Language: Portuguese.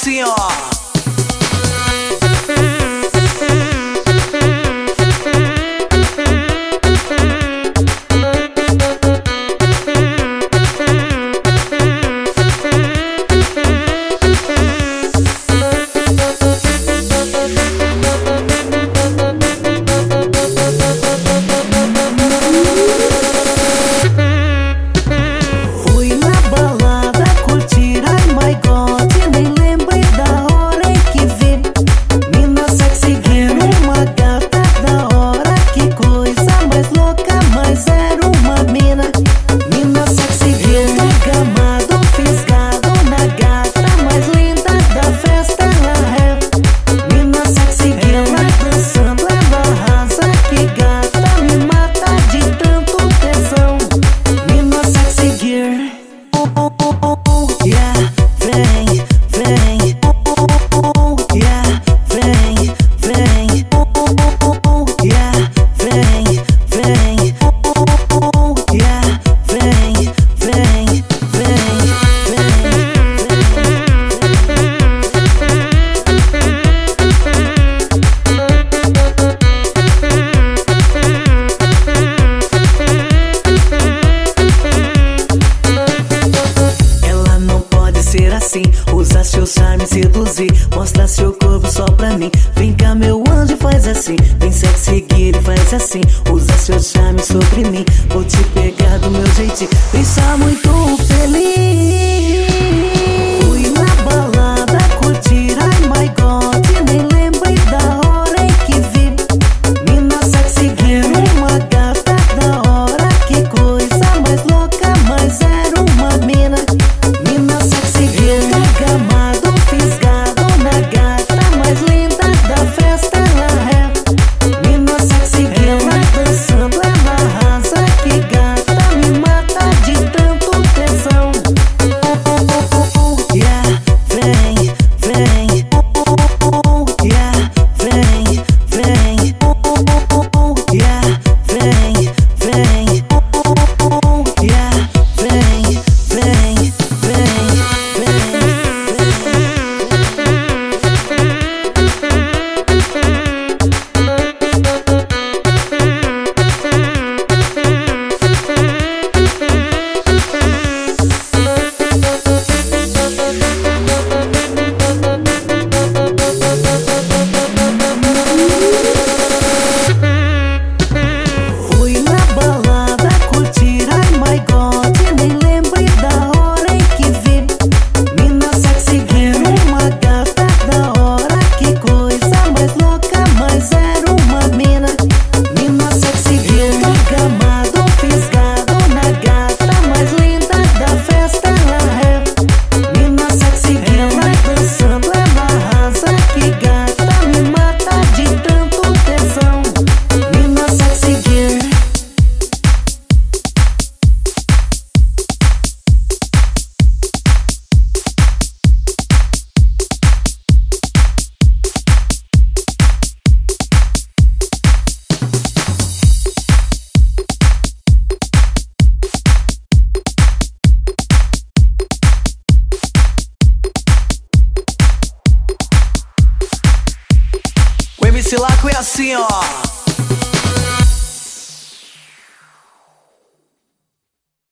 assim, ó. Usa seu charme seduzir, mostra seu corpo só pra mim. Vem cá meu anjo, faz assim, vem sexy e faz assim. Usa seu charme sobre mim, vou te pegar do meu jeitinho. Deixa muito feliz. Fui na balada curtir, ai my God, nem lembrei da hora em que vi. Mina sexy girl, uma gata da hora. Que coisa mais louca, mas era uma mina. Mina sexy girl, gamado, fisgado na gata mais linda da festa, ela é. Mina sexy girl, dançando ela arrasa. Que gata me mata de tanto tesão. Yeah, vem, vem. Yeah, vem, vem. Yeah, vem, vem. Yeah, vem, vem, vem. Fui na balada curtir, ai my God, nem lembrei da hora em que vi. Mina sexy girl, uma gata da hora. Que coisa mais louca, mas era uma mina. Mina sexy girl, gamado, fisgado na gata mais linda da festa, ela é. Mina sexy girl, dançando ela arrasa. Que gata me mata de tanto tesão. Mina sexy girl. O MC Laco é assim, ó.